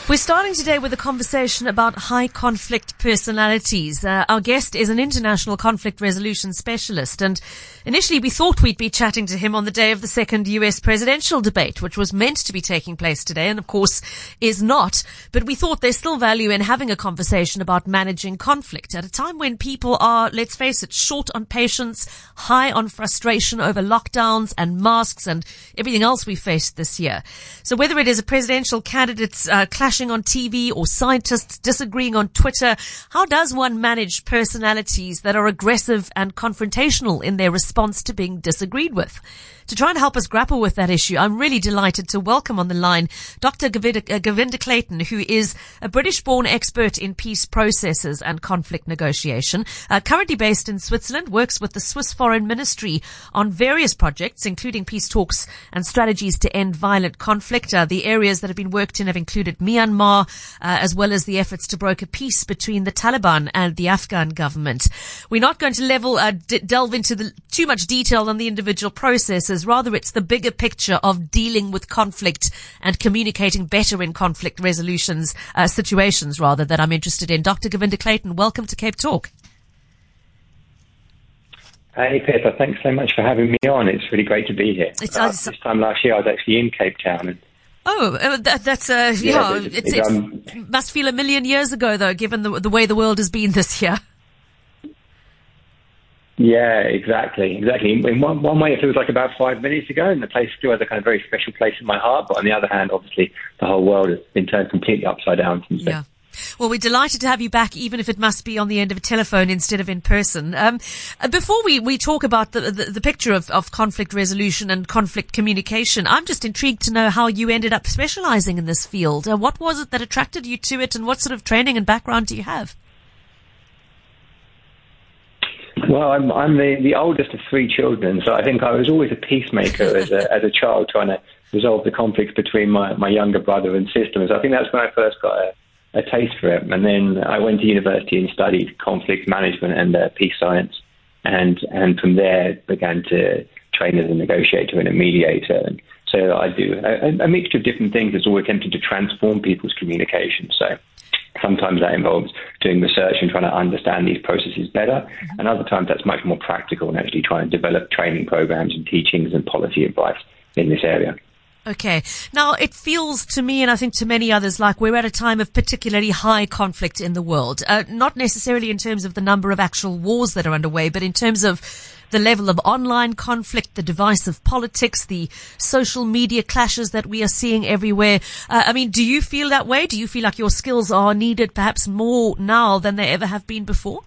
We're starting today with a conversation about high conflict personalities. Our guest is an international conflict resolution specialist, and initially we thought we'd be chatting to him on the day of the second US presidential debate, which was meant to be taking place today and of course is not. But we thought there's still value in having a conversation about managing conflict at a time when people are, let's face it, short on patience, high on frustration over lockdowns and masks and everything else we faced this year. So whether it is a presidential candidate's clashing on TV or scientists disagreeing on Twitter, how does one manage personalities that are aggressive and confrontational in their response to being disagreed with? To try and help us grapple with that issue, I'm really delighted to welcome on the line Dr. Govinda Clayton, who is a British-born expert in peace processes and conflict negotiation, currently based in Switzerland, works with the Swiss Foreign Ministry on various projects, including peace talks and strategies to end violent conflict. The areas that have been worked in have included Myanmar, as well as the efforts to broker peace between the Taliban and the Afghan government. We're not going to delve into too much detail on the individual processes. Rather, it's the bigger picture of dealing with conflict and communicating better in conflict resolutions, situations rather, that I'm interested in. Dr. Govinda Clayton, welcome to Cape Talk. Hey, Pippa, thanks so much for having me on. It's really great to be here. This time last year, I was actually in Cape Town. It must feel a million years ago, though, given the way the world has been this year. Yeah, exactly. In one way, it feels like about 5 minutes ago, and the place still has a kind of very special place in my heart. But on the other hand, obviously, the whole world has been turned completely upside down since then. Well, we're delighted to have you back, even if it must be on the end of a telephone instead of in person. Before we talk about the picture of conflict resolution and conflict communication, I'm just intrigued to know how you ended up specializing in this field. What was it that attracted you to it, and what sort of training and background do you have? Well, I'm the oldest of three children, so I think I was always a peacemaker as a child, trying to resolve the conflicts between my younger brother and sister. So I think that's when I first got a taste for it. And then I went to university and studied conflict management and peace science, and from there began to train as a negotiator and a mediator. And so I do a mixture of different things that's all attempting to transform people's communication. So sometimes that involves doing research and trying to understand these processes better. And other times that's much more practical and actually trying to develop training programs and teachings and policy advice in this area. Okay. Now, it feels to me, and I think to many others, like we're at a time of particularly high conflict in the world. Not necessarily in terms of the number of actual wars that are underway, but in terms of the level of online conflict, the divisive politics, the social media clashes that we are seeing everywhere. Do you feel that way? Do you feel like your skills are needed perhaps more now than they ever have been before?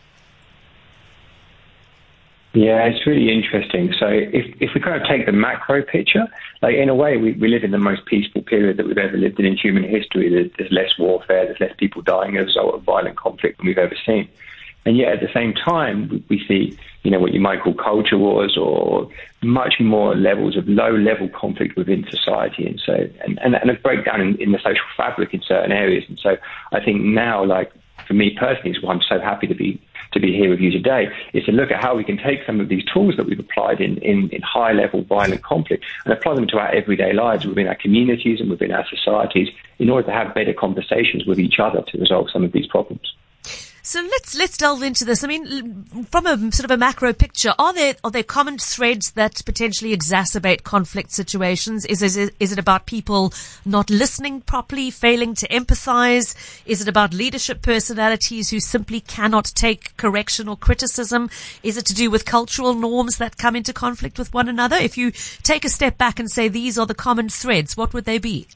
Yeah, it's really interesting. So if we kind of take the macro picture, like in a way, we live in the most peaceful period that we've ever lived in human history. There's less warfare, there's less people dying as a result of violent conflict than we've ever seen. And yet at the same time, we see, what you might call culture wars or much more levels of low-level conflict within society. And so, and a breakdown in the social fabric in certain areas. And so I think now, like for me personally, is why I'm so happy to be here with you today, is to look at how we can take some of these tools that we've applied in high-level violent conflict and apply them to our everyday lives within our communities and within our societies in order to have better conversations with each other to resolve some of these problems. So let's delve into this. From a sort of a macro picture, are there common threads that potentially exacerbate conflict situations? Is it about people not listening properly, failing to empathize? Is it about leadership personalities who simply cannot take correction or criticism? Is it to do with cultural norms that come into conflict with one another? If you take a step back and say these are the common threads, what would they be?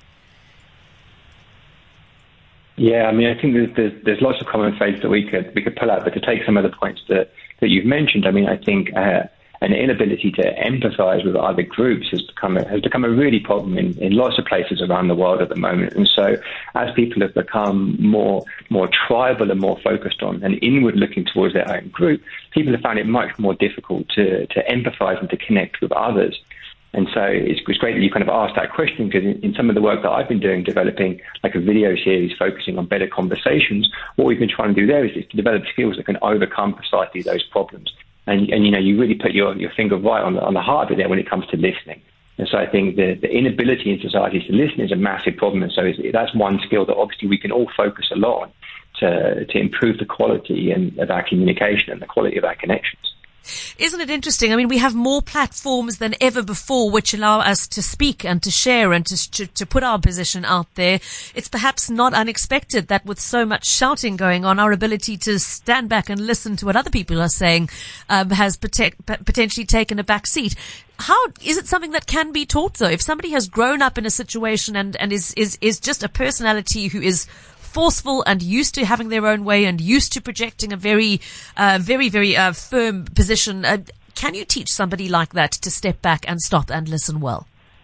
Yeah, I think there's lots of common threads that we could pull out, but to take some of the points that you've mentioned, I think an inability to empathise with other groups has become a really problem in lots of places around the world at the moment. And so, as people have become more tribal and more focused on and inward looking towards their own group, people have found it much more difficult to empathise and to connect with others. And so it's great that you kind of asked that question, because in some of the work that I've been doing, developing like a video series focusing on better conversations, what we've been trying to do there is to develop skills that can overcome precisely those problems. And you really put your finger right on the heart of it there when it comes to listening. And so I think the inability in society to listen is a massive problem. And so that's one skill that obviously we can all focus a lot on to improve the quality of our communication and the quality of our connections. Isn't it interesting? I mean, we have more platforms than ever before which allow us to speak and to share and to put our position out there. It's perhaps not unexpected that with so much shouting going on, our ability to stand back and listen to what other people are saying has potentially taken a back seat. How is it something that can be taught, though? If somebody has grown up in a situation and is just a personality who is forceful and used to having their own way and used to projecting a very firm position, can you teach somebody like that to step back and stop and listen well?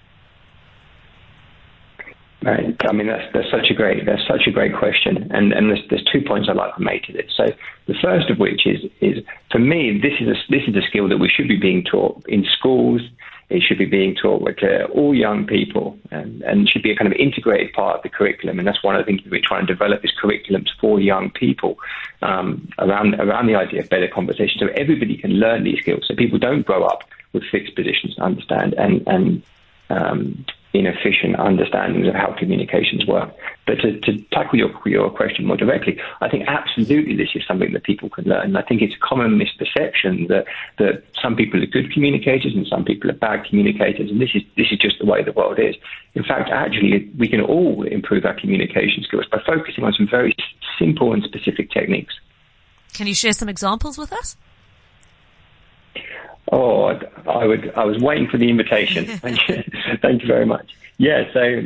Right. I mean, that's such a great question, and there's 2 points I'd like to make to this. So the first of which is for me, this is a skill that we should be being taught in schools. It should be being taught to all young people, and should be a kind of integrated part of the curriculum. And that's one of the things that we're trying to develop is curriculums for young people around the idea of better conversation, so everybody can learn these skills, so people don't grow up with fixed positions, understand and inefficient understandings of how communications work. But to tackle your question more directly, I think absolutely this is something that people can learn. And I think it's a common misperception that some people are good communicators and some people are bad communicators, and this is just the way the world is. In fact, actually, we can all improve our communication skills by focusing on some very simple and specific techniques. Can you share some examples with us? Oh, I was waiting for the invitation. Thank you very much. Yeah,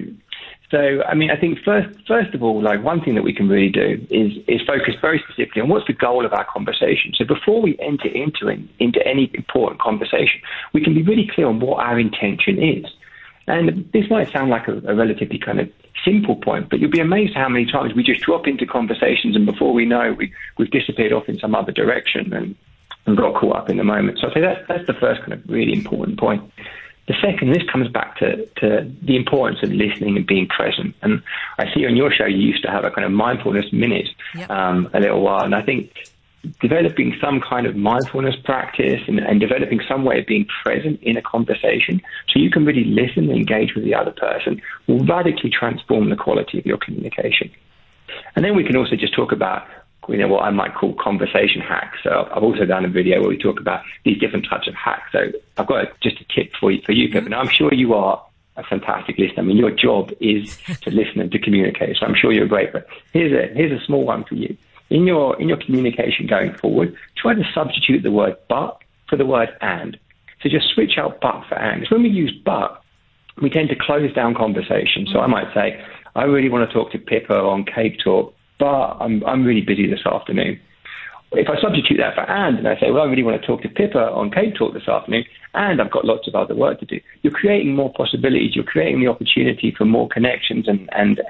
so I mean, I think first of all, like one thing that we can really do is focus very specifically on what's the goal of our conversation. So before we enter into any important conversation, we can be really clear on what our intention is. And this might sound like a relatively kind of simple point, but you'll be amazed how many times we just drop into conversations and before we know, we've disappeared off in some other direction and got caught up in the moment. So I'd say that's the first kind of really important point. The second, this comes back to the importance of listening and being present. And I see on your show you used to have a kind of mindfulness minute a little while. And I think developing some kind of mindfulness practice and developing some way of being present in a conversation so you can really listen and engage with the other person will radically transform the quality of your communication. And then we can also just talk about what I might call conversation hacks. So I've also done a video where we talk about these different types of hacks. So I've got just a tip for you, Pippa. Now, I'm sure you are a fantastic listener. I mean, your job is to listen and to communicate. So I'm sure you're great. But here's a small one for you. In your communication going forward, try to substitute the word but for the word and. So just switch out but for and. So when we use but, we tend to close down conversations. So I might say, I really want to talk to Pippa on Cake Talk, but I'm really busy this afternoon. If I substitute that for and I say, well, I really want to talk to Pippa on Cake Talk this afternoon, and I've got lots of other work to do, you're creating more possibilities. You're creating the opportunity for more connections and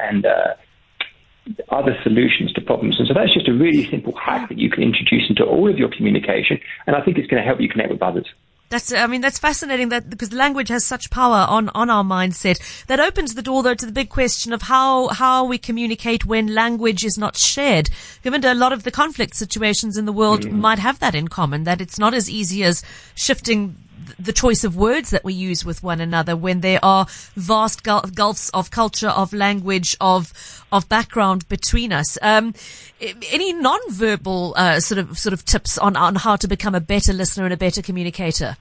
other solutions to problems. And so that's just a really simple hack that you can introduce into all of your communication, and I think it's going to help you connect with others. That's fascinating because language has such power on our mindset. That opens the door, though, to the big question of how we communicate when language is not shared. Given that a lot of the conflict situations in the world might have that in common, that it's not as easy as shifting the choice of words that we use with one another when there are vast gulfs of culture, of language, of background between us. Any non-verbal sort of tips on how to become a better listener and a better communicator?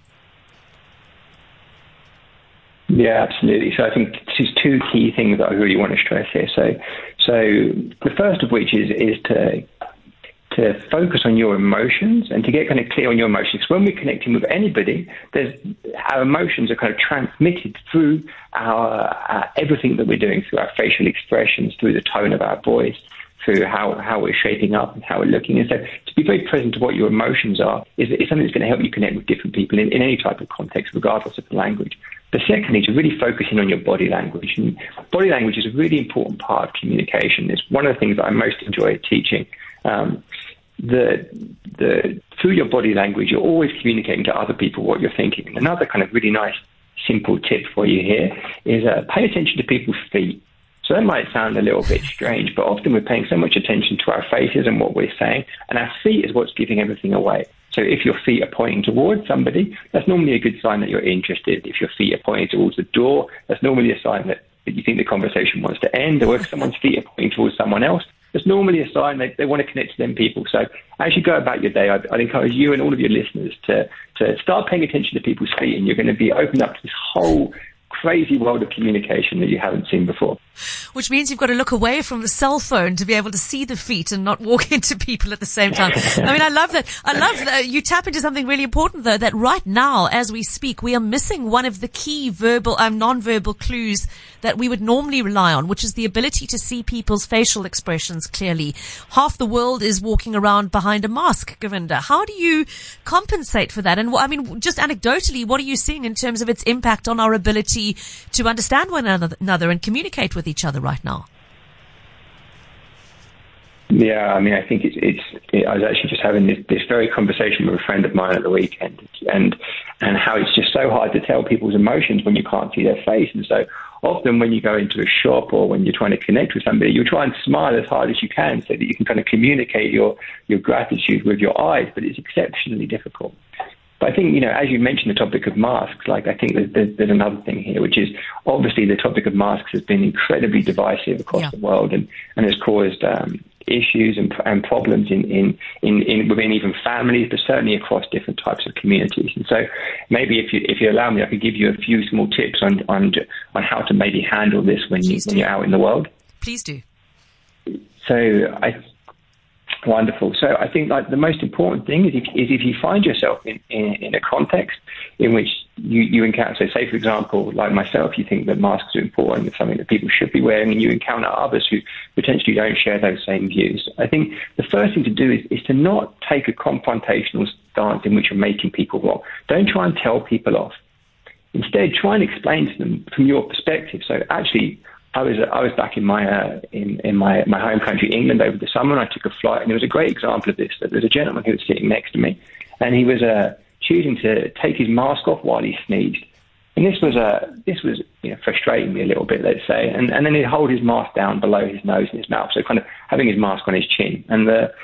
Yeah, absolutely. So I think there's two key things that I really want to stress here. So the first of which is to focus on your emotions and to get kind of clear on your emotions. When we're connecting with anybody, our emotions are kind of transmitted through our everything that we're doing, through our facial expressions, through the tone of our voice, through how we're shaping up and how we're looking. And so to be very present to what your emotions are is something that's going to help you connect with different people in any type of context, regardless of the language. The second is really focusing on your body language. And body language is a really important part of communication. It's one of the things that I most enjoy teaching. Through your body language, you're always communicating to other people what you're thinking. And another kind of really nice, simple tip for you here is pay attention to people's feet. So that might sound a little bit strange, but often we're paying so much attention to our faces and what we're saying, and our feet is what's giving everything away. So if your feet are pointing towards somebody, that's normally a good sign that you're interested. If your feet are pointing towards the door, that's normally a sign that you think the conversation wants to end. Or if someone's feet are pointing towards someone else, that's normally a sign they want to connect to them people. So as you go about your day, I'd encourage you and all of your listeners to start paying attention to people's feet, and you're going to be opened up to this whole crazy world of communication that you haven't seen before. Which means you've got to look away from the cell phone to be able to see the feet and not walk into people at the same time. I mean, I love that. I love that you tap into something really important, though, that right now, as we speak, we are missing one of the key non-verbal clues that we would normally rely on, which is the ability to see people's facial expressions clearly. Half the world is walking around behind a mask, Govinda. How do you compensate for that? And I mean, just anecdotally, what are you seeing in terms of its impact on our ability to understand one another and communicate with each other right now? Yeah, I mean, I think I was actually just having this very conversation with a friend of mine at the weekend, and how it's just so hard to tell people's emotions when you can't see their face. And so often when you go into a shop or when you're trying to connect with somebody, you try and smile as hard as you can so that you can kind of communicate your gratitude with your eyes, but it's exceptionally difficult. But I think, as you mentioned the topic of masks, I think there's another thing here, which is obviously the topic of masks has been incredibly divisive across the world and has caused issues and problems in within even families, but certainly across different types of communities. And so maybe if you allow me, I could give you a few small tips on how to maybe handle this when you're out in the world. Please do. Wonderful. So I think the most important thing is if you find yourself in a context in which you encounter, so say for example, like myself, you think that masks are important, it's something that people should be wearing, and you encounter others who potentially don't share those same views. I think the first thing to do is to not take a confrontational stance in which you're making people wrong. Don't try and tell people off. Instead, try and explain to them from your perspective. So actually, I was back in my home country, England, over the summer, and I took a flight, and there was a great example of this. There was a gentleman who was sitting next to me, and he was choosing to take his mask off while he sneezed, and this was frustrating me a little bit, let's say. And then he'd hold his mask down below his nose and his mouth, so kind of having his mask on his chin. And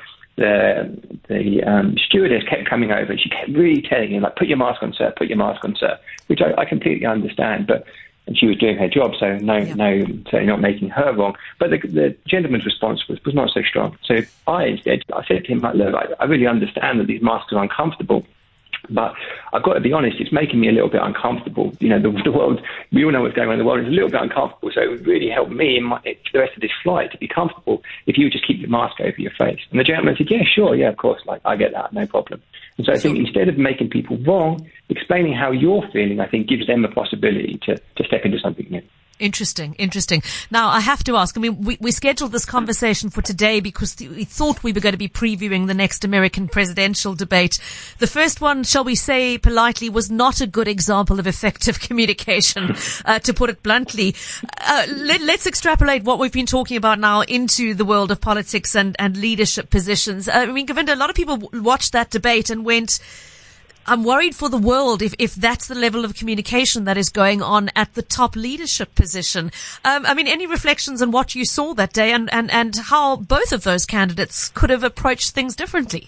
the stewardess kept coming over, and she kept really telling him, put your mask on, sir, put your mask on, sir, which I completely understand, and she was doing her job, so no, certainly not making her wrong. But the gentleman's response was not so strong. So I said to him, look, I really understand that these masks are uncomfortable, but I've got to be honest, it's making me a little bit uncomfortable. The world, we all know what's going on in the world, is a little bit uncomfortable, so it would really help me in the rest of this flight to be comfortable if you would just keep your mask over your face. And the gentleman said, yeah, sure, yeah, of course, I get that, no problem. And so I think instead of making people wrong, explaining how you're feeling, I think gives them a possibility to step into something new. Interesting. Now, I have to ask, we scheduled this conversation for today because we thought we were going to be previewing the next American presidential debate. The first one, shall we say politely, was not a good example of effective communication, to put it bluntly. Let's extrapolate what we've been talking about now into the world of politics and leadership positions. Govinda, a lot of people watched that debate and went, I'm worried for the world if that's the level of communication that is going on at the top leadership position. Any reflections on what you saw that day and how both of those candidates could have approached things differently?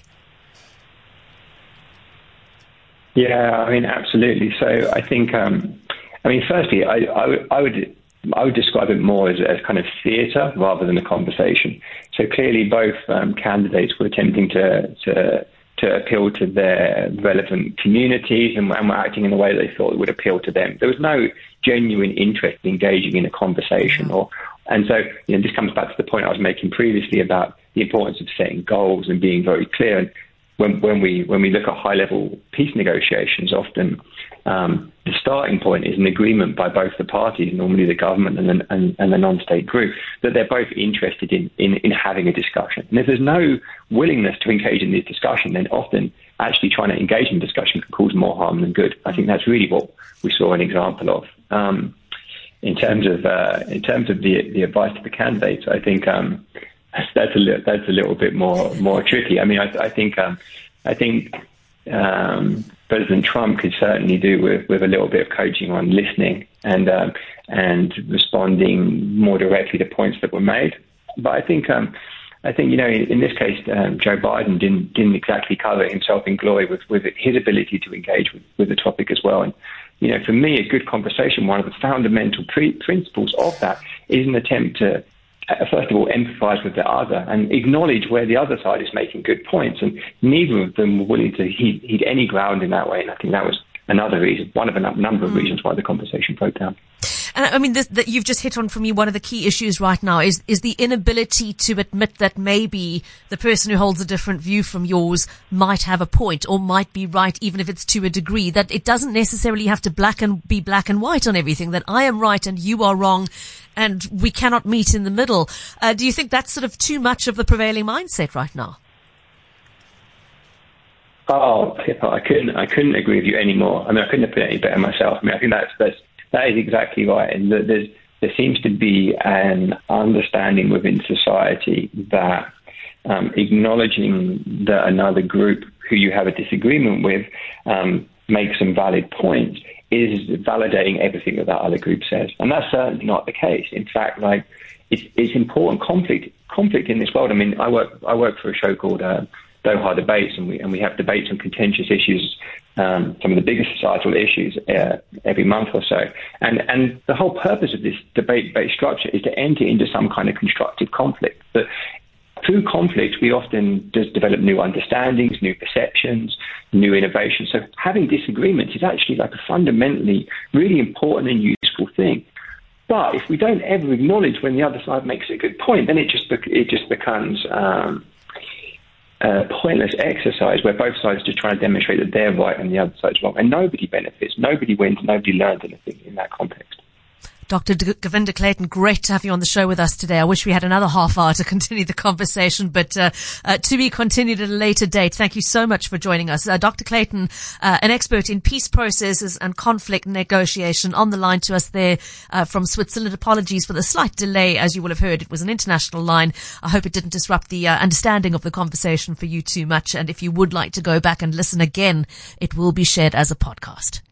Yeah, absolutely. So I think, firstly, I would describe it more as kind of theatre rather than a conversation. So clearly both candidates were attempting to appeal to their relevant communities and were acting in a way that they thought would appeal to them. There was no genuine interest in engaging in a conversation. And so this comes back to the point I was making previously about the importance of setting goals and being very clear. And when we look at high-level peace negotiations, often the starting point is an agreement by both the parties, normally the government and the non-state group, that they're both interested in having a discussion. And if there's no willingness to engage in this discussion, then often actually trying to engage in discussion can cause more harm than good. I think that's really what we saw an example of. In terms of the advice to the candidates, I think that's a little bit more tricky. I think President Trump could certainly do with a little bit of coaching on listening and responding more directly to points that were made. But I think I think, in this case, Joe Biden didn't exactly cover himself in glory with his ability to engage with the topic as well. And, for me, a good conversation, one of the fundamental principles of that is an attempt to, first of all, empathize with the other and acknowledge where the other side is making good points. And neither of them were willing to heed any ground in that way. And I think that was another reason, one of a number of reasons why the conversation broke down. And I mean, that you've just hit on for me, one of the key issues right now is the inability to admit that maybe the person who holds a different view from yours might have a point or might be right, even if it's to a degree, that it doesn't necessarily have to be black and white on everything, that I am right and you are wrong and we cannot meet in the middle. Do you think that's sort of too much of the prevailing mindset right now? Oh, Pippa, I couldn't agree with you anymore. I mean, I couldn't have put it any better myself. I mean, I think that is exactly right. And there seems to be an understanding within society that acknowledging that another group who you have a disagreement with makes some valid points is validating everything that other group says. And that's certainly not the case. In fact, it's important conflict in this world. I mean, I work for a show called Doha Debates, and we have debates on contentious issues, some of the biggest societal issues every month or so. And the whole purpose of this debate-based structure is to enter into some kind of constructive conflict. But through conflict, we often just develop new understandings, new perceptions, new innovations. So having disagreements is actually like a fundamentally really important and useful thing. But if we don't ever acknowledge when the other side makes a good point, then it just becomes a pointless exercise where both sides just try to demonstrate that they're right and the other side's wrong. And nobody benefits, nobody wins, nobody learns anything in that context. Dr. Govinda Clayton, great to have you on the show with us today. I wish we had another half hour to continue the conversation, but to be continued at a later date. Thank you so much for joining us. Dr. Clayton, an expert in peace processes and conflict negotiation, on the line to us there from Switzerland. Apologies for the slight delay. As you will have heard, it was an international line. I hope it didn't disrupt the understanding of the conversation for you too much. And if you would like to go back and listen again, it will be shared as a podcast.